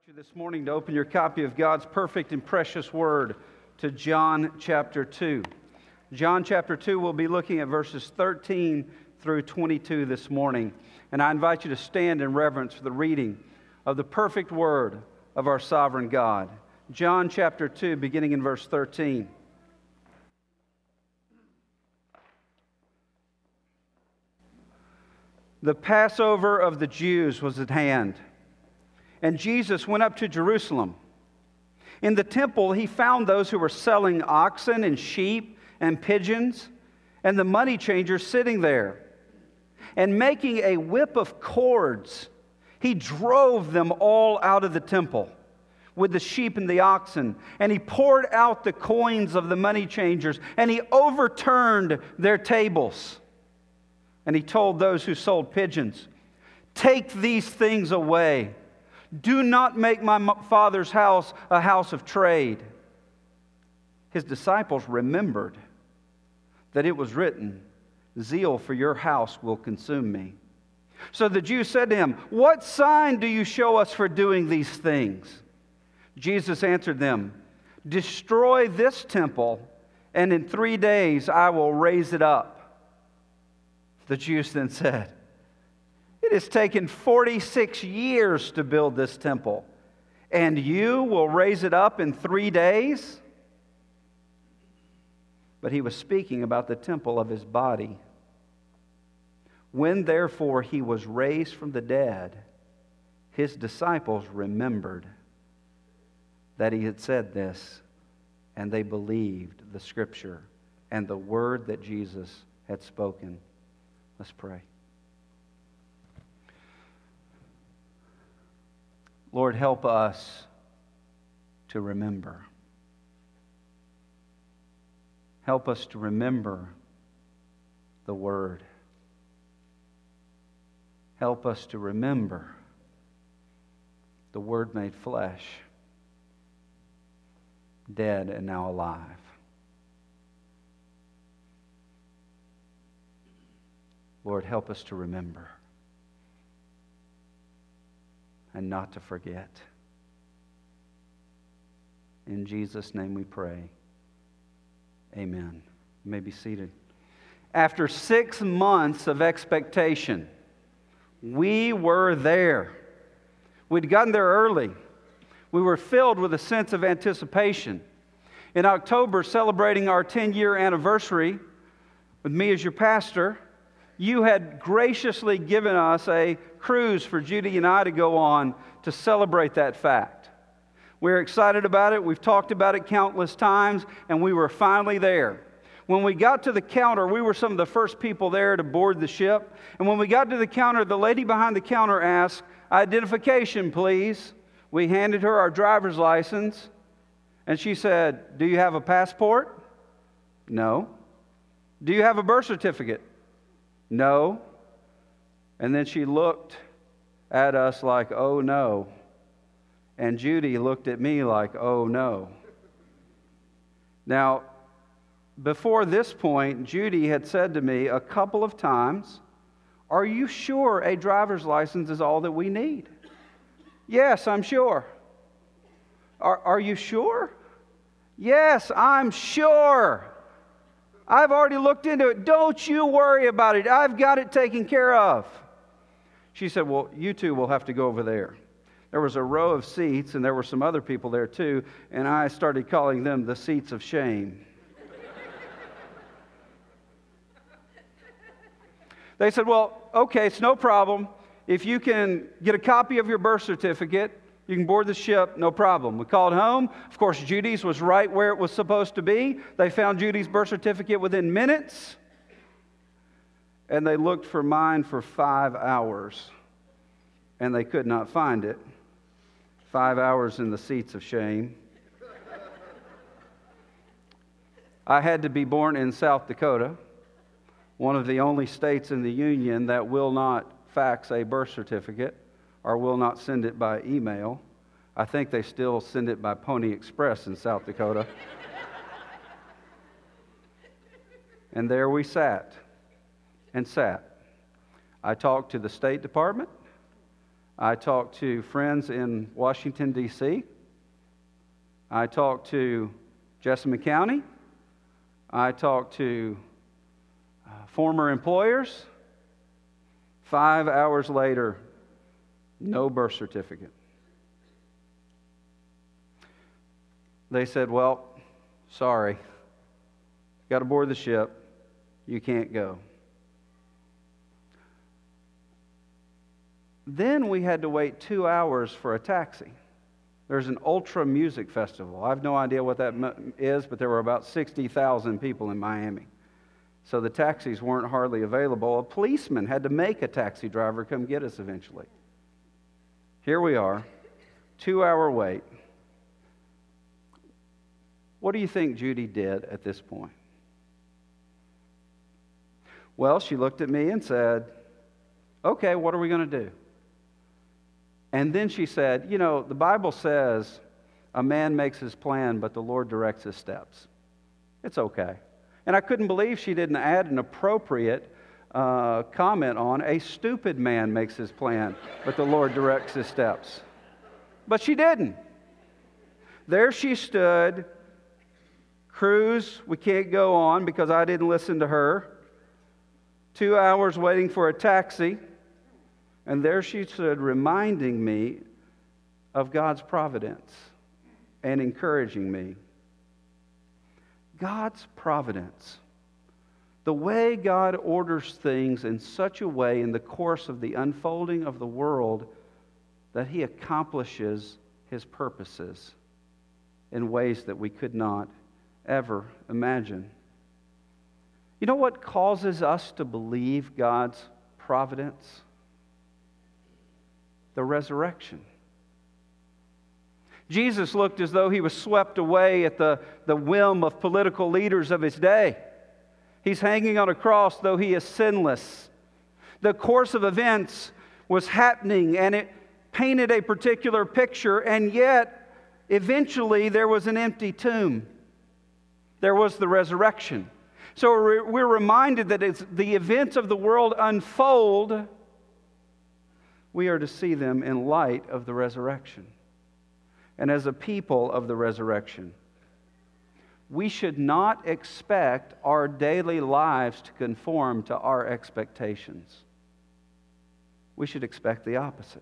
You this morning to open your copy of God's perfect and precious word to John chapter 2. John chapter 2, we'll be looking at verses 13 through 22 this morning. And I invite you to stand in reverence for the reading of the perfect word of our sovereign God. John chapter 2, beginning in verse 13. The Passover of the Jews was at hand, and Jesus went up to Jerusalem. In the temple, he found those who were selling oxen and sheep and pigeons, and the money changers sitting there. And making a whip of cords, he drove them all out of the temple with the sheep and the oxen. And he poured out the coins of the money changers, and he overturned their tables. And he told those who sold pigeons, "Take these things away. Do not make my Father's house a house of trade." His disciples remembered that it was written, "Zeal for your house will consume me." So the Jews said to him, "What sign do you show us for doing these things?" Jesus answered them, "Destroy this temple, and in 3 days I will raise it up." The Jews then said, "It has taken 46 years to build this temple, and you will raise it up in 3 days?" But he was speaking about the temple of his body. When therefore he was raised from the dead, his disciples remembered that he had said this, and they believed the Scripture and the word that Jesus had spoken. Let's pray. Lord, help us to remember. Help us to remember the Word. Help us to remember the Word made flesh, dead and now alive. Lord, help us to remember and not to forget. In Jesus' name we pray. Amen. You may be seated. After 6 months of expectation, we were there. We'd gotten there early. We were filled with a sense of anticipation. In October, celebrating our 10-year anniversary, with me as your pastor, you had graciously given us a cruise for Judy and I to go on to celebrate that fact. We're excited about it. We've talked about it countless times, and we were finally there. When we got to the counter, we were some of the first people there to board the ship. And when we got to the counter, the lady behind the counter asked, "Identification, please." We handed her our driver's license, and she said, "Do you have a passport?" "No." "Do you have a birth certificate?" "No." And then she looked at us like, "Oh no." And Judy looked at me like, "Oh no." Now, before this point, Judy had said to me a couple of times, "Are you sure a driver's license is all that we need?" "Yes, I'm sure." Are you sure?" "Yes, I'm sure. I've already looked into it. Don't you worry about it. I've got it taken care of." She said, "Well, you two will have to go over there." There was a row of seats, and there were some other people there too, and I started calling them the seats of shame. They said, "Well, okay, it's no problem. If you can get a copy of your birth certificate, you can board the ship, no problem." We called home. Of course, Judy's was right where it was supposed to be. They found Judy's birth certificate within minutes. And they looked for mine for 5 hours. And they could not find it. 5 hours in the seats of shame. I had to be born in South Dakota, one of the only states in the Union that will not fax a birth certificate or will not send it by email. I think they still send it by Pony Express in South Dakota. And there we sat and sat. I talked to the State Department. I talked to friends in Washington, D.C. I talked to Jessamine County. I talked to former employers. 5 hours later, no birth certificate. They said, well, sorry, got to board the ship. You can't go. Then we had to wait 2 hours for a taxi. There's an ultra music festival. I have no idea what that is, but there were about 60,000 people in Miami. So the taxis weren't hardly available. A policeman had to make a taxi driver come get us eventually. Here we are, 2-hour wait. What do you think Judy did at this point? Well, she looked at me and said, okay, what are we going to do? And then she said, you know, the Bible says a man makes his plan, but the Lord directs his steps. It's okay. And I couldn't believe she didn't add an appropriate comment on a stupid man makes his plan, but the Lord directs his steps. But she didn't. There she stood. Cruise, we can't go on because I didn't listen to her. 2 hours waiting for a taxi. And there she stood reminding me of God's providence and encouraging me. God's providence. The way God orders things in such a way in the course of the unfolding of the world that He accomplishes His purposes in ways that we could not ever imagine. You know what causes us to believe God's providence? The resurrection. Jesus looked as though He was swept away at the whim of political leaders of His day. He's hanging on a cross, though He is sinless. The course of events was happening, and it painted a particular picture, and yet, eventually, there was an empty tomb. There was the resurrection. So we're reminded that as the events of the world unfold, we are to see them in light of the resurrection. And as a people of the resurrection, we should not expect our daily lives to conform to our expectations. We should expect the opposite.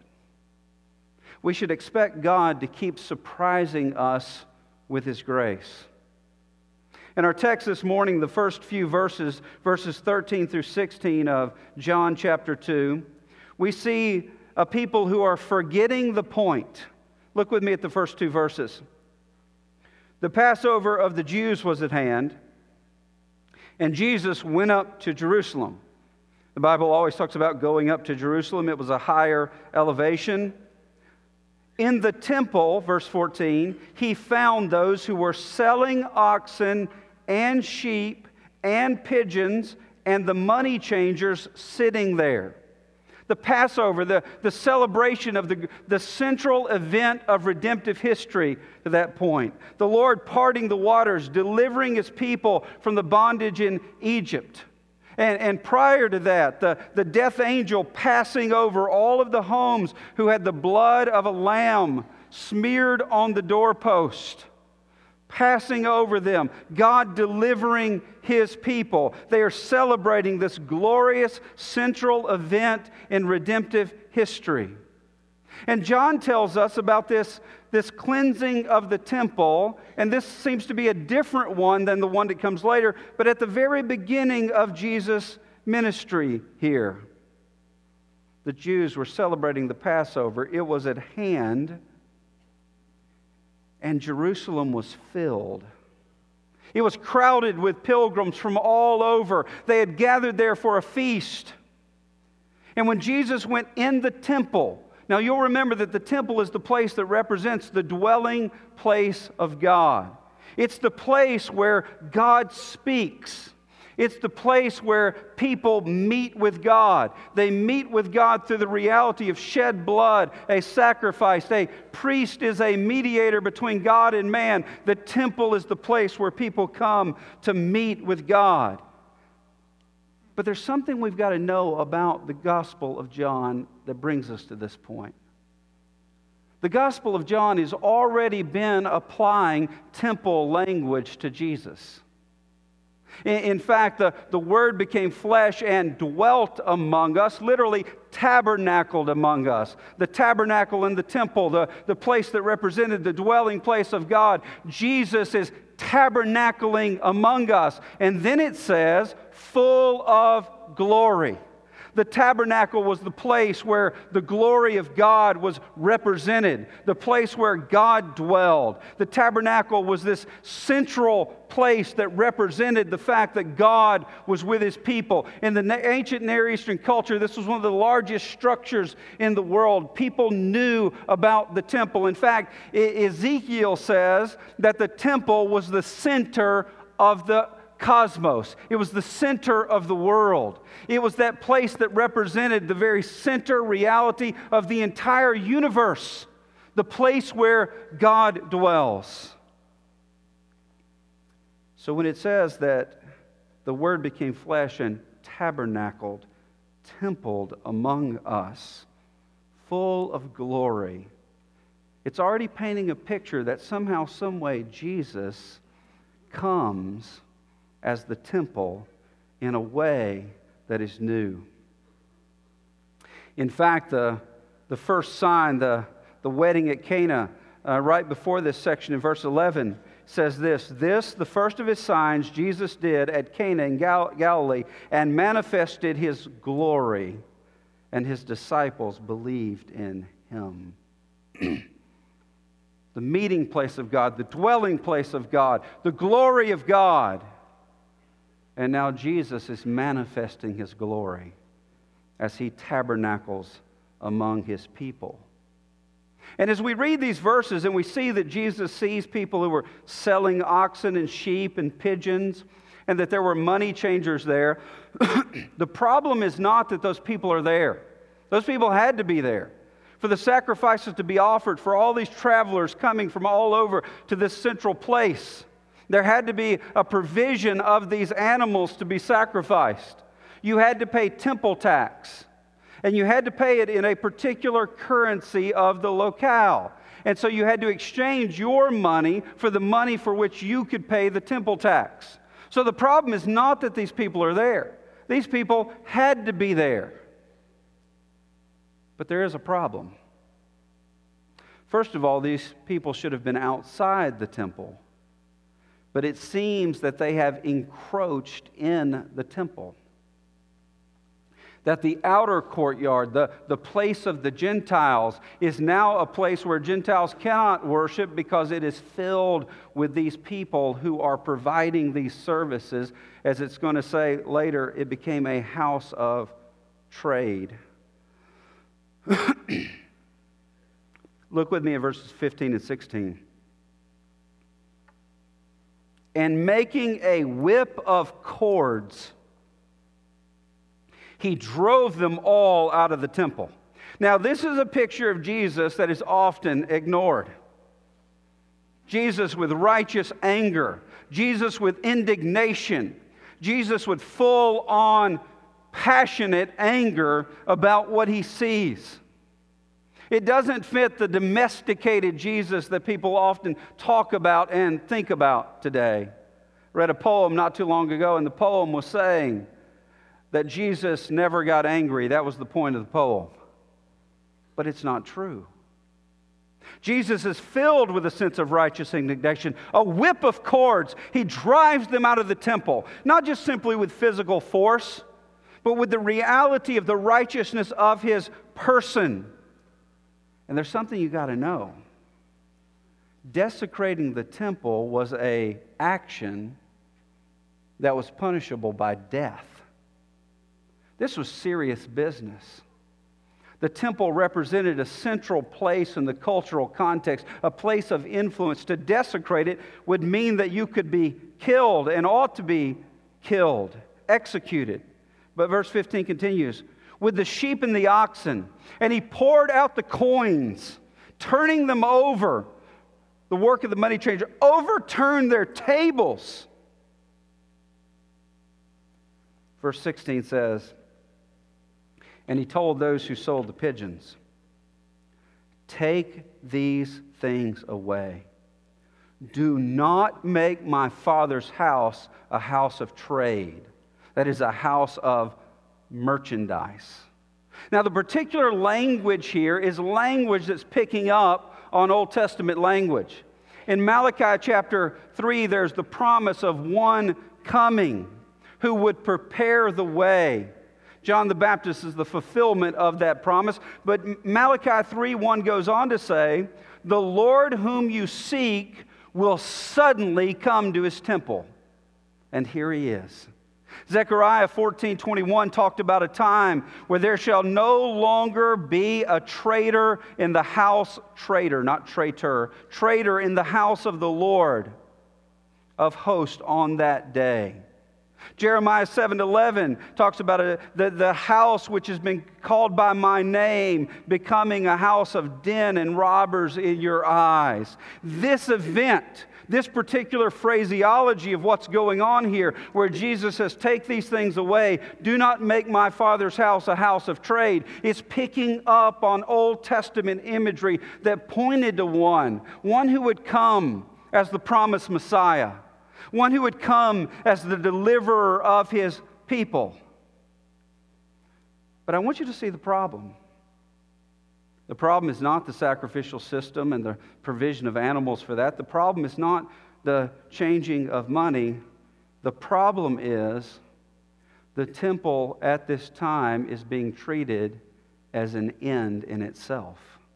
We should expect God to keep surprising us with His grace. In our text this morning, the first few verses 13 through 16 of John chapter 2, we see a people who are forgetting the point. Look with me at the first 2 verses. The Passover of the Jews was at hand, and Jesus went up to Jerusalem. The Bible always talks about going up to Jerusalem. It was a higher elevation. In the temple, verse 14, He found those who were selling oxen and sheep and pigeons and the money changers sitting there. The Passover, the celebration of the central event of redemptive history to that point. The Lord parting the waters, delivering His people from the bondage in Egypt. And prior to that, the death angel passing over all of the homes who had the blood of a lamb smeared on the doorpost. Passing over them, God delivering His people. They are celebrating this glorious central event in redemptive history. And John tells us about this cleansing of the temple, and this seems to be a different one than the one that comes later, but at the very beginning of Jesus' ministry here. The Jews were celebrating the Passover. It was at hand. And Jerusalem was filled. It was crowded with pilgrims from all over. They had gathered there for a feast. And when Jesus went in the temple, now you'll remember that the temple is the place that represents the dwelling place of God. It's the place where God speaks. It's the place where people meet with God. They meet with God through the reality of shed blood, a sacrifice. A priest is a mediator between God and man. The temple is the place where people come to meet with God. But there's something we've got to know about the Gospel of John that brings us to this point. The Gospel of John has already been applying temple language to Jesus. In fact, the Word became flesh and dwelt among us, literally tabernacled among us. The tabernacle in the temple, the place that represented the dwelling place of God. Jesus is tabernacling among us. And then it says, full of glory. The tabernacle was the place where the glory of God was represented, the place where God dwelled. The tabernacle was this central place that represented the fact that God was with His people. In the ancient Near Eastern culture, this was one of the largest structures in the world. People knew about the temple. In fact, Ezekiel says that the temple was the center of the cosmos. It was the center of the world. It was that place that represented the very center reality of the entire universe, the place where God dwells. So when it says that the Word became flesh and tabernacled, templed among us, full of glory, it's already painting a picture that somehow, some way, Jesus comes as the temple in a way that is new. In fact, the first sign, the wedding at Cana, right before this section in verse 11, says this, the first of His signs Jesus did at Cana in Galilee and manifested His glory, and His disciples believed in Him. The meeting place of God, the dwelling place of God, the glory of God. And now Jesus is manifesting His glory as He tabernacles among His people. And as we read these verses and we see that Jesus sees people who were selling oxen and sheep and pigeons, and that there were money changers there, the problem is not that those people are there. Those people had to be there for the sacrifices to be offered, for all these travelers coming from all over to this central place. There had to be a provision of these animals to be sacrificed. You had to pay temple tax. And you had to pay it in a particular currency of the locale. And so you had to exchange your money for the money for which you could pay the temple tax. So the problem is not that these people are there. These people had to be there. But there is a problem. First of all, these people should have been outside the temple. But it seems that they have encroached in the temple. That the outer courtyard, the place of the Gentiles, is now a place where Gentiles cannot worship because it is filled with these people who are providing these services. As it's going to say later, it became a house of trade. Look with me at verses 15 and 16. And making a whip of cords, He drove them all out of the temple. Now, this is a picture of Jesus that is often ignored. Jesus with righteous anger, Jesus with indignation, Jesus with full-on passionate anger about what He sees. It doesn't fit the domesticated Jesus that people often talk about and think about today. I read a poem not too long ago, and the poem was saying that Jesus never got angry. That was the point of the poem. But it's not true. Jesus is filled with a sense of righteous indignation, a whip of cords. He drives them out of the temple, not just simply with physical force, but with the reality of the righteousness of His person. And there's something you got to know. Desecrating the temple was an action that was punishable by death. This was serious business. The temple represented a central place in the cultural context, a place of influence. To desecrate it would mean that you could be killed and ought to be killed, executed. But verse 15 continues, with the sheep and the oxen, and He poured out the coins, turning them over. The work of the money changer overturned their tables. Verse 16 says, and He told those who sold the pigeons, take these things away. Do not make my Father's house a house of trade. That is, a house of merchandise. Now, the particular language here is language that's picking up on Old Testament language. In Malachi chapter 3, there's the promise of one coming who would prepare the way. John the Baptist is the fulfillment of that promise. But Malachi 3:1 goes on to say, the Lord whom you seek will suddenly come to his temple. And here he is. Zechariah 14:21 talked about a time where there shall no longer be a traitor in the house, traitor, not traitor, traitor in the house of the Lord of hosts on that day. Jeremiah 7:11 talks about the house which has been called by my name becoming a house of den and robbers in your eyes. This event, this particular phraseology of what's going on here, where Jesus says, take these things away, do not make my Father's house a house of trade, is picking up on Old Testament imagery that pointed to one who would come as the promised Messiah, one who would come as the deliverer of his people. But I want you to see the problem. The problem is not the sacrificial system and the provision of animals for that. The problem is not the changing of money. The problem is the temple at this time is being treated as an end in itself.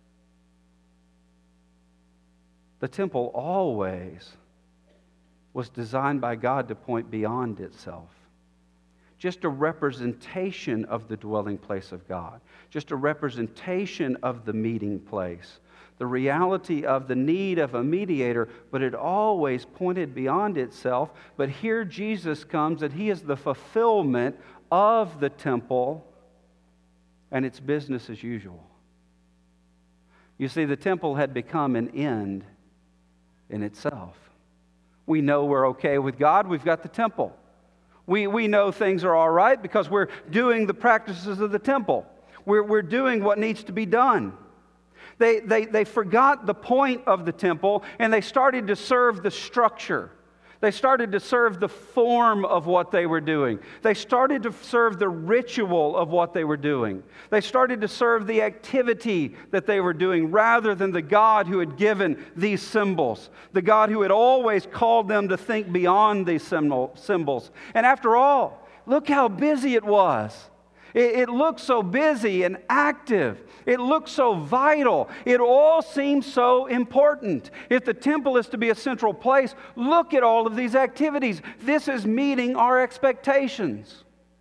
The temple always was designed by God to point beyond itself. Just a representation of the dwelling place of God. Just a representation of the meeting place. The reality of the need of a mediator, but it always pointed beyond itself. But here Jesus comes and he is the fulfillment of the temple, and it's business as usual. You see, the temple had become an end in itself. We know we're okay with God. We've got the temple. We know things are all right because we're doing the practices of the temple. We're doing what needs to be done. They forgot the point of the temple and they started to serve the structure. They started to serve the form of what they were doing. They started to serve the ritual of what they were doing. They started to serve the activity that they were doing rather than the God who had given these symbols, the God who had always called them to think beyond these symbols. And after all, look how busy it was. It looked so busy and active. It looked so vital. It all seems so important. If the temple is to be a central place, look at all of these activities. This is meeting our expectations.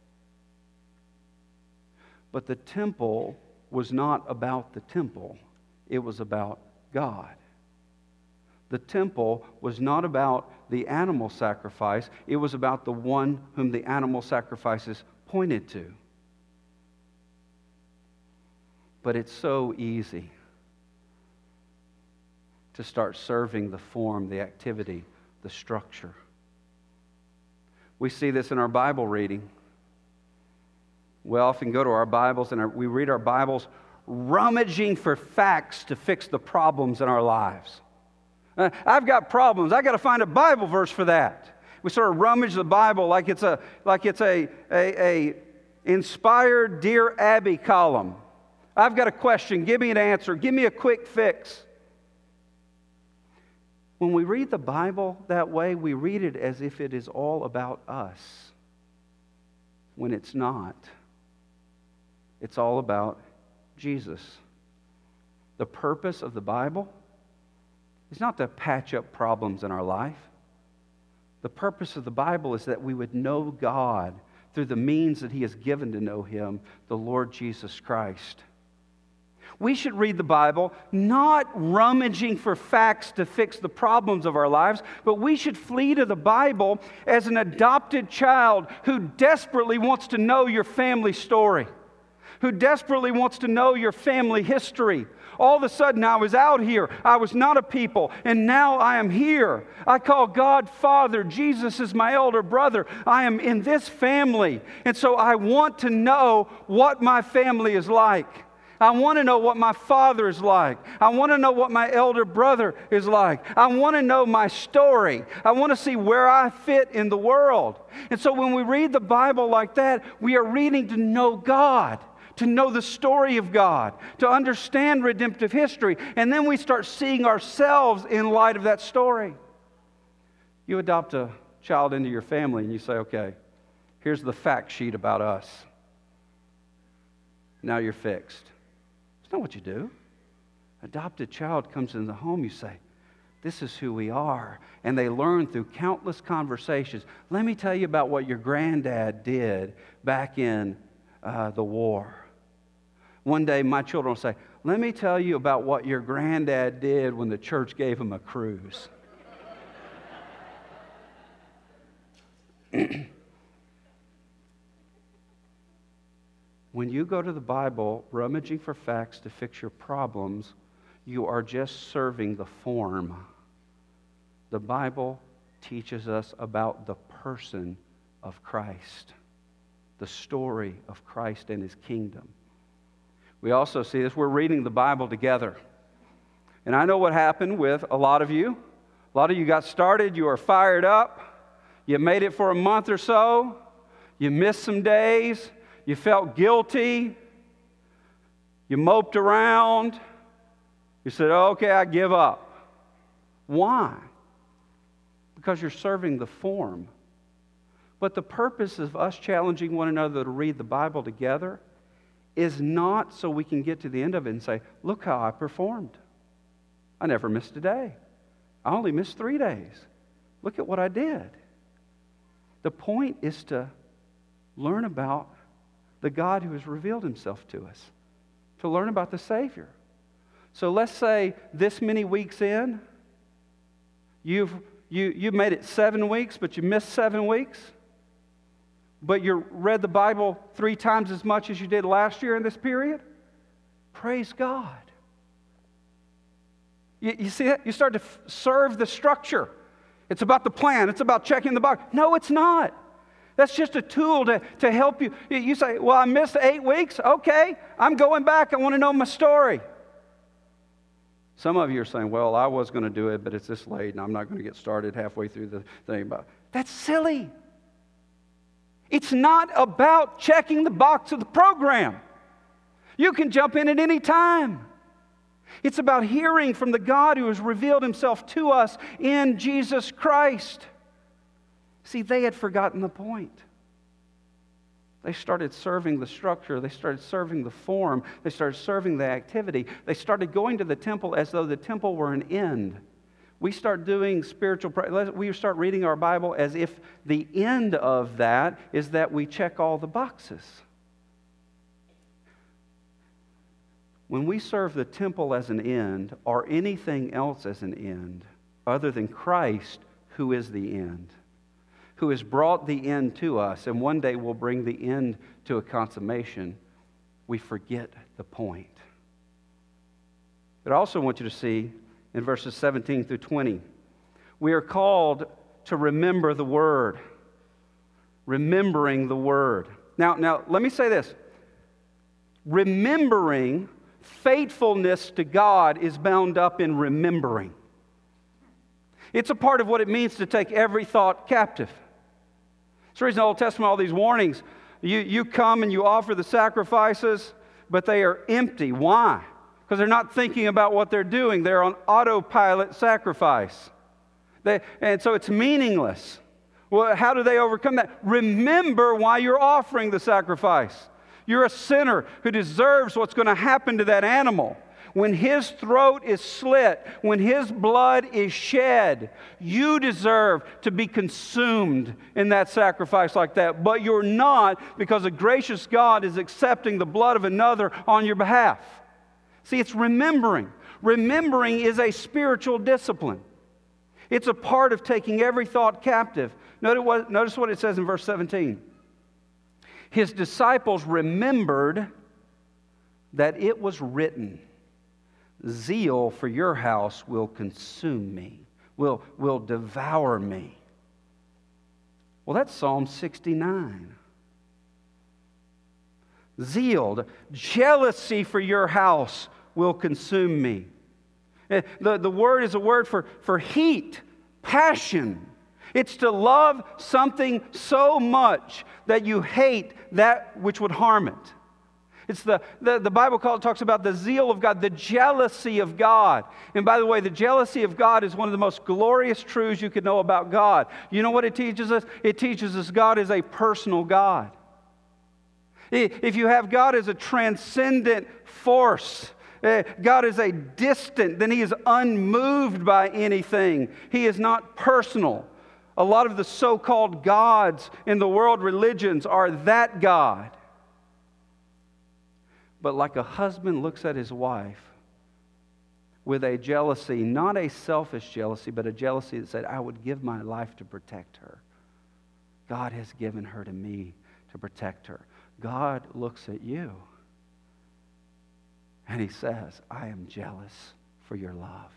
But the temple was not about the temple. It was about God. The temple was not about the animal sacrifice. It was about the one whom the animal sacrifices pointed to. But it's so easy to start serving the form, the activity, the structure. We see this in our Bible reading. We often go to our Bibles and we read our Bibles rummaging for facts to fix the problems in our lives. I've got problems. I've got to find a Bible verse for that. We sort of rummage the Bible like it's a inspired Dear Abby column. I've got a question. Give me an answer. Give me a quick fix. When we read the Bible that way, we read it as if it is all about us, when it's not. It's all about Jesus. The purpose of the Bible is not to patch up problems in our life. The purpose of the Bible is that we would know God through the means that He has given to know Him, the Lord Jesus Christ. We should read the Bible not rummaging for facts to fix the problems of our lives, but we should flee to the Bible as an adopted child who desperately wants to know your family story, who desperately wants to know your family history. All of a sudden, I was out here. I was not a people, and now I am here. I call God Father. Jesus is my elder brother. I am in this family, and so I want to know what my family is like. I want to know what my father is like. I want to know what my elder brother is like. I want to know my story. I want to see where I fit in the world. And so when we read the Bible like that, we are reading to know God, to know the story of God, to understand redemptive history. And then we start seeing ourselves in light of that story. You adopt a child into your family and you say, okay, here's the fact sheet about us. Now you're fixed. That's not what you do. Adopted child comes in the home, you say, this is who we are. And they learn through countless conversations. Let me tell you about what your granddad did back in the war. One day my children will say, let me tell you about what your granddad did when the church gave him a cruise. When you go to the Bible rummaging for facts to fix your problems, you are just serving the form. The Bible teaches us about the person of Christ, the story of Christ and His kingdom. We also see this. We're reading the Bible together. And I know what happened with a lot of you. A lot of you got started. You are fired up. You made it for a month or so. You missed some days. You felt guilty. You moped around. You said, okay, I give up. Why? Because you're serving the form. But the purpose of us challenging one another to read the Bible together is not so we can get to the end of it and say, look how I performed. I never missed a day. I only missed 3 days. Look at what I did. The point is to learn about the God who has revealed Himself to us, to learn about the Savior. So let's say this many weeks in, you've made it 7 weeks, but you missed 7 weeks. But you read the Bible 3 times as much as you did last year in this period. Praise God. You see that? You start to serve the structure. It's about the plan. It's about checking the box. No, it's not. That's just a tool to help you. You say, well, I missed 8 weeks. Okay, I'm going back. I want to know my story. Some of you are saying, well, I was going to do it, but it's this late, and I'm not going to get started halfway through the thing. That's silly. It's not about checking the box of the program. You can jump in at any time. It's about hearing from the God who has revealed Himself to us in Jesus Christ. See, they had forgotten the point. They started serving the structure. They started serving the form. They started serving the activity. They started going to the temple as though the temple were an end. We start doing we start reading our Bible as if the end of that is that we check all the boxes. When we serve the temple as an end, or anything else as an end, other than Christ, who is the end, who has brought the end to us, and one day will bring the end to a consummation, we forget the point. But I also want you to see in verses 17 through 20, we are called to remember the Word. Remembering the Word. Now, let me say this. Remembering, faithfulness to God is bound up in remembering. It's a part of what it means to take every thought captive. That's the reason the Old Testament, all these warnings, you come and you offer the sacrifices, but they are empty. Why? Because they're not thinking about what they're doing. They're on autopilot sacrifice. And so it's meaningless. Well, how do they overcome that? Remember why you're offering the sacrifice. You're a sinner who deserves what's going to happen to that animal. When his throat is slit, when his blood is shed, you deserve to be consumed in that sacrifice like that. But you're not, because a gracious God is accepting the blood of another on your behalf. See, it's remembering. Remembering is a spiritual discipline. It's a part of taking every thought captive. Notice what it says in verse 17. His disciples remembered that it was written, zeal for your house will consume me, will devour me. Well, that's Psalm 69. Zeal, jealousy for your house will consume me. The word is a word for heat, passion. It's to love something so much that you hate that which would harm it. It's the Bible talks about the zeal of God, the jealousy of God. And by the way, the jealousy of God is one of the most glorious truths you could know about God. You know what it teaches us? It teaches us God is a personal God. If you have God as a transcendent force, God is a distant, then He is unmoved by anything. He is not personal. A lot of the so-called gods in the world religions are that God. But like a husband looks at his wife with a jealousy, not a selfish jealousy, but a jealousy that said, I would give my life to protect her. God has given her to me to protect her. God looks at you and He says, I am jealous for your love.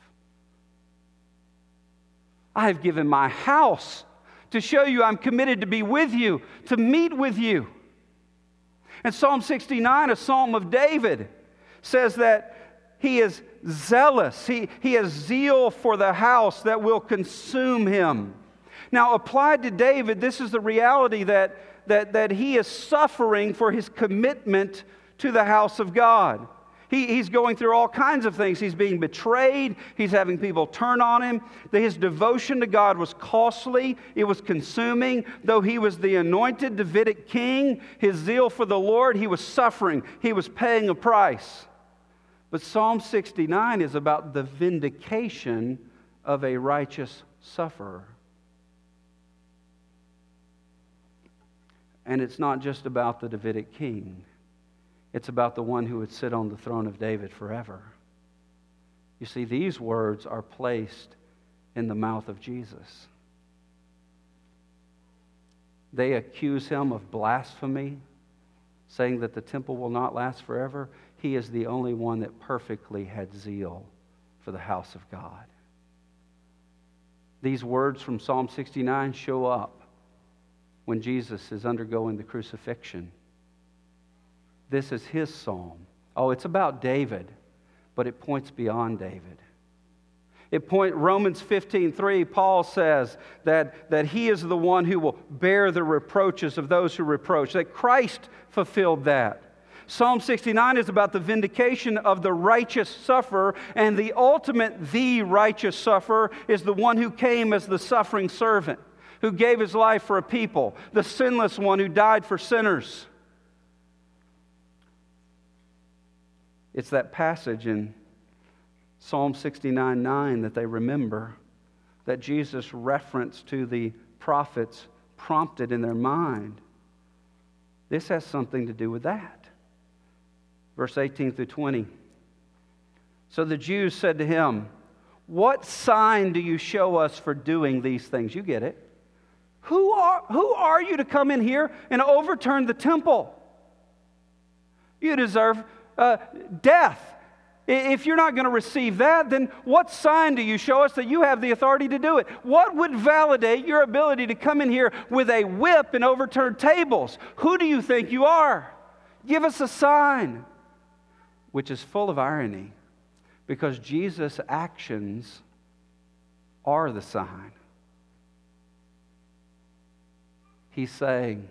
I have given my house to show you I'm committed to be with you, to meet with you. And Psalm 69, a psalm of David, says that he is zealous. He has zeal for the house that will consume him. Now, applied to David, this is the reality that he is suffering for his commitment to the house of God. He's going through all kinds of things. He's being betrayed. He's having people turn on him. His devotion to God was costly. It was consuming. Though he was the anointed Davidic king, his zeal for the Lord, he was suffering. He was paying a price. But Psalm 69 is about the vindication of a righteous sufferer. And it's not just about the Davidic king. It's about the one who would sit on the throne of David forever. You see, these words are placed in the mouth of Jesus. They accuse him of blasphemy, saying that the temple will not last forever. He is the only one that perfectly had zeal for the house of God. These words from Psalm 69 show up when Jesus is undergoing the crucifixion. This is his psalm. Oh, it's about David, but it points beyond David. Romans 15:3, Paul says that he is the one who will bear the reproaches of those who reproach, that Christ fulfilled that. Psalm 69 is about the vindication of the righteous sufferer, and the righteous sufferer is the one who came as the suffering servant, who gave his life for a people, the sinless one who died for sinners. It's that passage in Psalm 69:9 that they remember, that Jesus' reference to the prophets prompted in their mind. This has something to do with that. Verse 18 through 20. So the Jews said to him, what sign do you show us for doing these things? You get it. Who are you to come in here and overturn the temple? You deserve death. If you're not going to receive that, then what sign do you show us that you have the authority to do it? What would validate your ability to come in here with a whip and overturn tables? Who do you think you are? Give us a sign. Which is full of irony, because Jesus' actions are the sign. He's saying,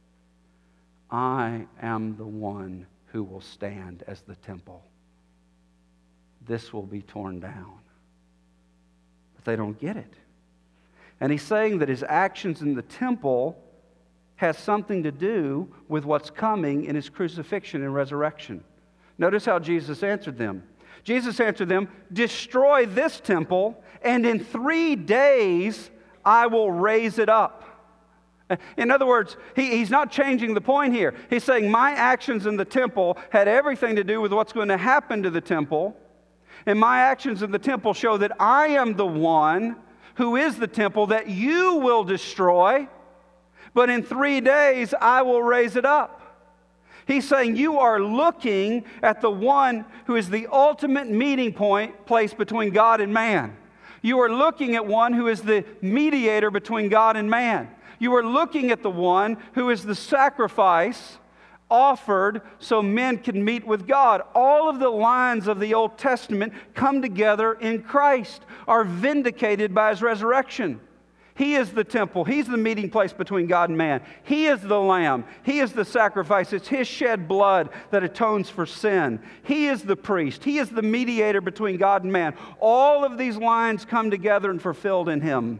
I am the one who will stand as the temple. This will be torn down. But they don't get it. And he's saying that his actions in the temple has something to do with what's coming in his crucifixion and resurrection. Notice how Jesus answered them. Jesus answered them, destroy this temple, and in 3 days I will raise it up. In other words, he's not changing the point here. He's saying my actions in the temple had everything to do with what's going to happen to the temple. And my actions in the temple show that I am the one who is the temple that you will destroy. But in 3 days, I will raise it up. He's saying you are looking at the one who is the ultimate meeting place between God and man. You are looking at one who is the mediator between God and man. You are looking at the one who is the sacrifice offered so men can meet with God. All of the lines of the Old Testament come together in Christ, are vindicated by His resurrection. He is the temple. He's the meeting place between God and man. He is the Lamb. He is the sacrifice. It's His shed blood that atones for sin. He is the priest. He is the mediator between God and man. All of these lines come together and fulfilled in Him.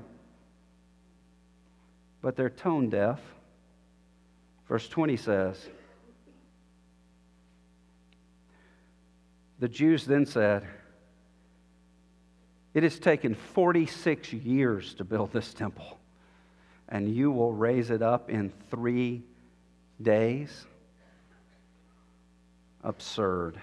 But they're tone deaf. Verse 20 says, the Jews then said, "It has taken 46 years to build this temple, and you will raise it up in 3 days?" Absurd.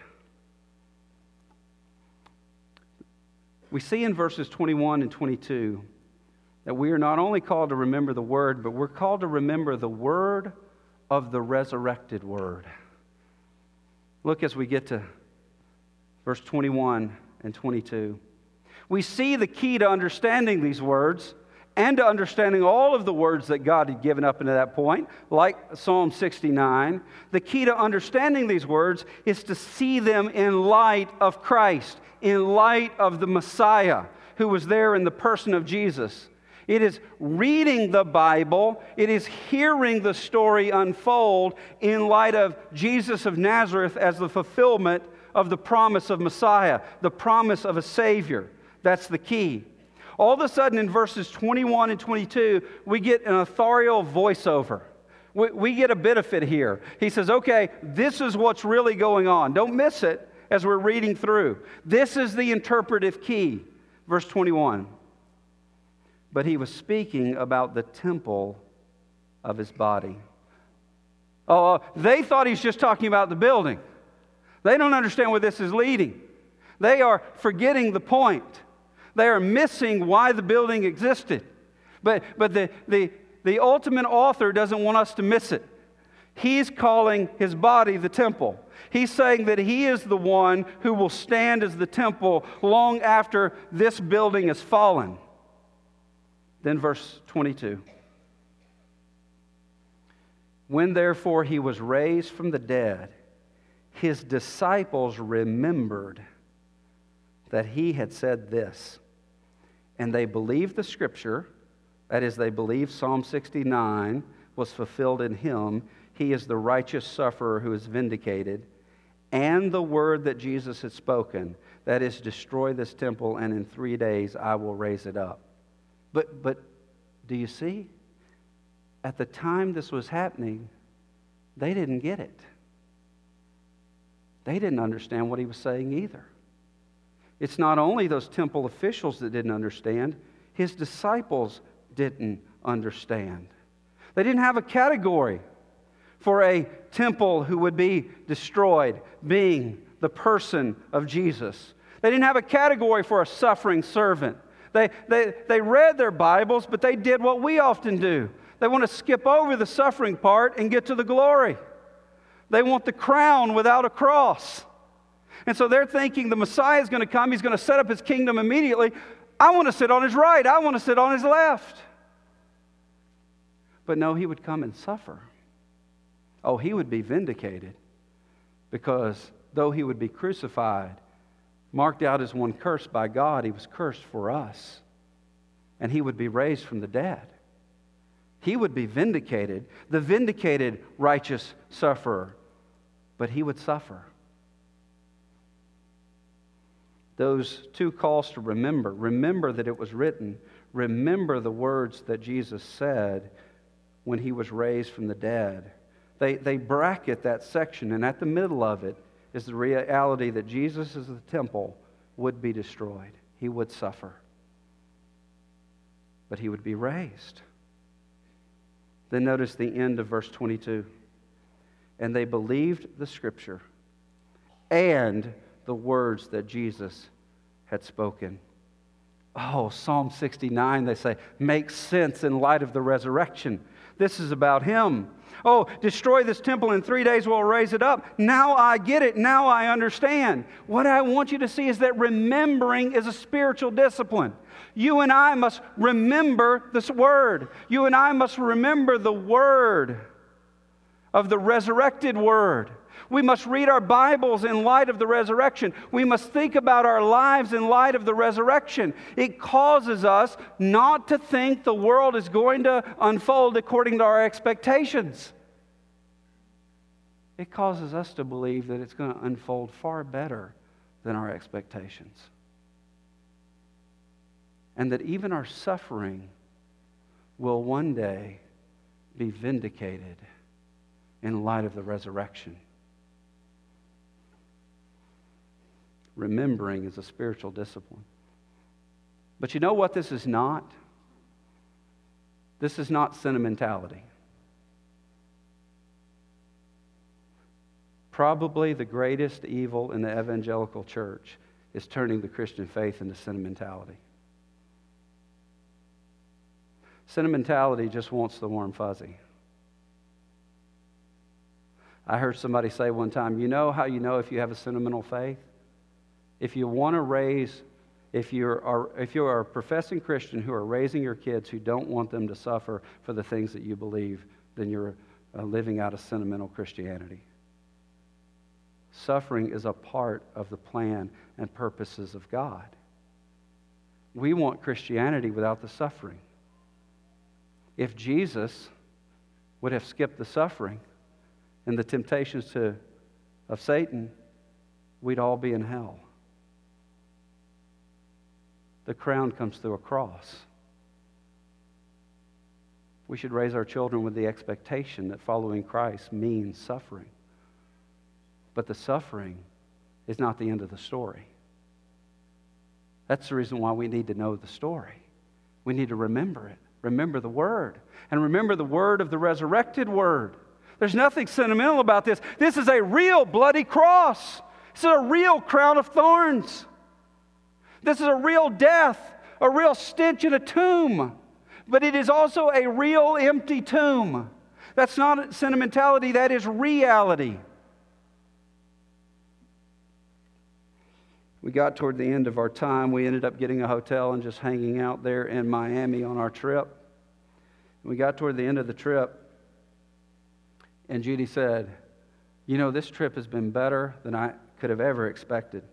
We see in verses 21 and 22 that we are not only called to remember the Word, but we're called to remember the Word of the resurrected Word. Look as we get to verse 21 and 22. We see the key to understanding these words and to understanding all of the words that God had given up into that point, like Psalm 69. The key to understanding these words is to see them in light of Christ, in light of the Messiah who was there in the person of Jesus. It is reading the Bible, it is hearing the story unfold in light of Jesus of Nazareth as the fulfillment of the promise of Messiah, the promise of a Savior. That's the key. All of a sudden in verses 21 and 22, we get an authorial voiceover. We get a benefit here. He says, okay, this is what's really going on. Don't miss it as we're reading through. This is the interpretive key. Verse 21. But He was speaking about the temple of His body. They thought He's just talking about the building. They don't understand where this is leading. They are forgetting the point. They are missing why the building existed. But the ultimate author doesn't want us to miss it. He's calling His body the temple. He's saying that He is the one who will stand as the temple long after this building has fallen. Then verse 22. When therefore He was raised from the dead, His disciples remembered that He had said this, and they believed the Scripture, that is, they believed Psalm 69 was fulfilled in Him. He is the righteous sufferer who is vindicated, and the word that Jesus had spoken, that is, destroy this temple, and in 3 days I will raise it up. But do you see? At the time this was happening, they didn't get it. They didn't understand what He was saying either. It's not only those temple officials that didn't understand, His disciples didn't understand. They didn't have a category for a temple who would be destroyed, being the person of Jesus. They didn't have a category for a suffering servant. They read their Bibles, but they did what we often do. They want to skip over the suffering part and get to the glory. They want the crown without a cross. And so they're thinking the Messiah is going to come. He's going to set up His kingdom immediately. I want to sit on His right. I want to sit on His left. But no, He would come and suffer. Oh, He would be vindicated, because though He would be crucified, marked out as one cursed by God, He was cursed for us. And He would be raised from the dead. He would be vindicated, the vindicated righteous sufferer. But He would suffer. Those two calls to remember. Remember that it was written. Remember the words that Jesus said when He was raised from the dead. They bracket that section, and at the middle of it is the reality that Jesus as the temple would be destroyed. He would suffer. But He would be raised. Then notice the end of verse 22. And they believed the Scripture and the words that Jesus had spoken. Oh, Psalm 69, they say, makes sense in light of the resurrection. This is about Him. Oh, destroy this temple in 3 days, we'll raise it up. Now I get it. Now I understand. What I want you to see is that remembering is a spiritual discipline. You and I must remember this Word. You and I must remember the Word of the resurrected Word. We must read our Bibles in light of the resurrection. We must think about our lives in light of the resurrection. It causes us not to think the world is going to unfold according to our expectations. It causes us to believe that it's going to unfold far better than our expectations. And that even our suffering will one day be vindicated in light of the resurrection. Remembering is a spiritual discipline. But you know what this is not? This is not sentimentality. Probably the greatest evil in the evangelical church is turning the Christian faith into sentimentality. Sentimentality just wants the warm fuzzy. I heard somebody say one time, you know how you know if you have a sentimental faith? If you want to raise, if you are a professing Christian who are raising your kids who don't want them to suffer for the things that you believe, then you're living out a sentimental Christianity. Suffering is a part of the plan and purposes of God. We want Christianity without the suffering. If Jesus would have skipped the suffering and the temptations of Satan, we'd all be in hell. The crown comes through a cross. We should raise our children with the expectation that following Christ means suffering. But the suffering is not the end of the story. That's the reason why we need to know the story. We need to remember it. Remember the Word. And remember the Word of the resurrected Word. There's nothing sentimental about this. This is a real bloody cross. This is a real crown of thorns. This is a real death, a real stench in a tomb. But it is also a real empty tomb. That's not sentimentality, that is reality. We got toward the end of our time. We ended up getting a hotel and just hanging out there in Miami on our trip. We got toward the end of the trip, and Judy said, you know, this trip has been better than I could have ever expected.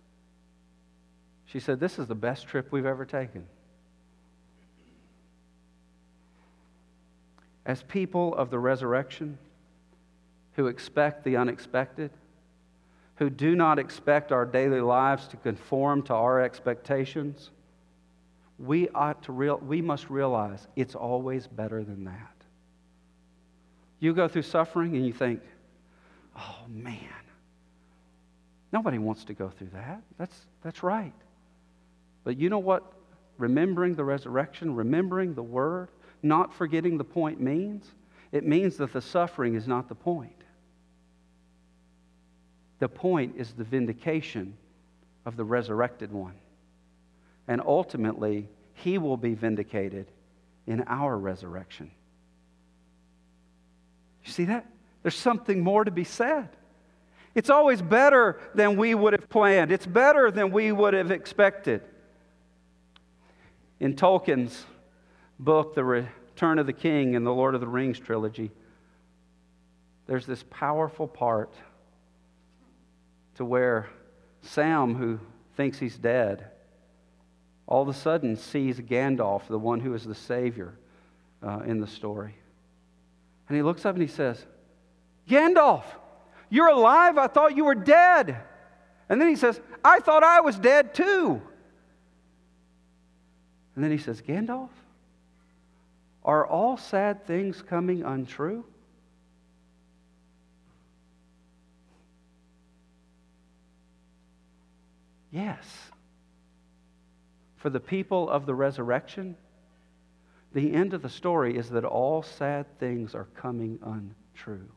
She said, this is the best trip we've ever taken. As people of the resurrection who expect the unexpected, who do not expect our daily lives to conform to our expectations, we must realize it's always better than that. You go through suffering and you think, oh man, nobody wants to go through that. That's right. But you know what remembering the resurrection, remembering the Word, not forgetting the point means? It means that the suffering is not the point. The point is the vindication of the resurrected one. And ultimately, He will be vindicated in our resurrection. You see that? There's something more to be said. It's always better than we would have planned. It's better than we would have expected. In Tolkien's book, The Return of the King and the Lord of the Rings trilogy, there's this powerful part to where Sam, who thinks he's dead, all of a sudden sees Gandalf, the one who is the Savior in the story. And he looks up and he says, Gandalf, you're alive? I thought you were dead. And then he says, I thought I was dead too. And then he says, Gandalf, are all sad things coming untrue? Yes. For the people of the resurrection, the end of the story is that all sad things are coming untrue.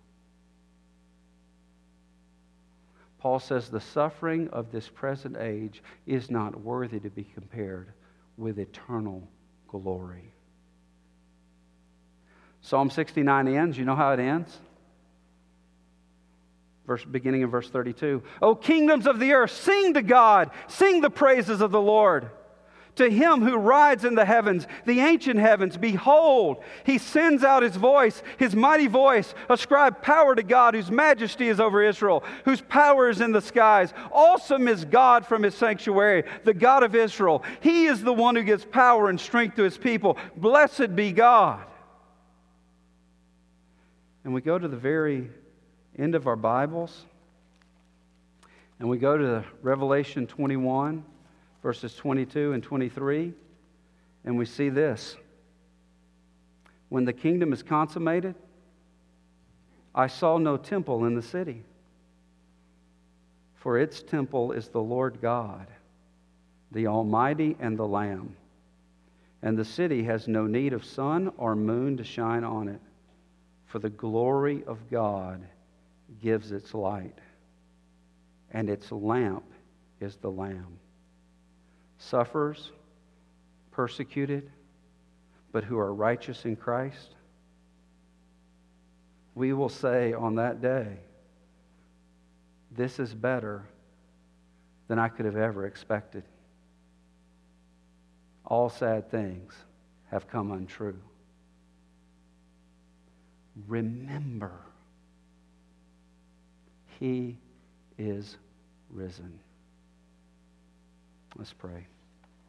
Paul says the suffering of this present age is not worthy to be compared with eternal glory. Psalm 69 ends. You know how it ends? Beginning in verse 32. O kingdoms of the earth, sing to God. Sing the praises of the Lord. To him who rides in the heavens, the ancient heavens, behold, he sends out his voice, his mighty voice. Ascribe power to God, whose majesty is over Israel, whose power is in the skies. Awesome is God from his sanctuary, the God of Israel. He is the one who gives power and strength to his people. Blessed be God. And we go to the very end of our Bibles, and we go to Revelation 21. Verses 22 and 23, and we see this. When the kingdom is consummated, I saw no temple in the city, for its temple is the Lord God, the Almighty and the Lamb. And the city has no need of sun or moon to shine on it, for the glory of God gives its light, and its lamp is the Lamb. Sufferers, persecuted, but who are righteous in Christ, we will say on that day, this is better than I could have ever expected. All sad things have come untrue. Remember, He is risen. Let's pray.